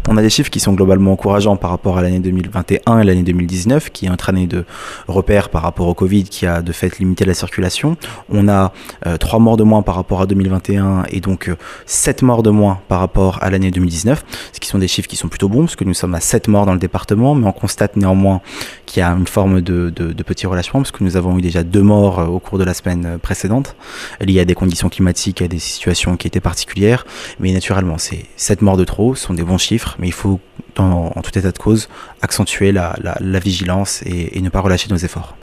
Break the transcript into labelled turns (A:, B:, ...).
A: On a des chiffres qui sont globalement encourageants par rapport à l'année 2021 et l'année 2019, qui est notre année de repère par rapport au Covid, qui a de fait limité la circulation. On a 3 morts de moins par rapport à 2021 et donc 7 morts de moins par rapport à l'année 2019, ce qui sont des chiffres qui sont plutôt bons, parce que nous sommes à 7 morts dans le département, mais on constate néanmoins qu'il y a une forme de petit relâchement, parce que nous avons eu déjà 2 morts au cours de la semaine précédente, liées à des conditions climatiques, à des situations qui étaient particulières, mais naturellement, c'est 7 morts de trop, ce sont des bons chiffres, mais il faut, en tout état de cause, accentuer la vigilance et ne pas relâcher nos efforts.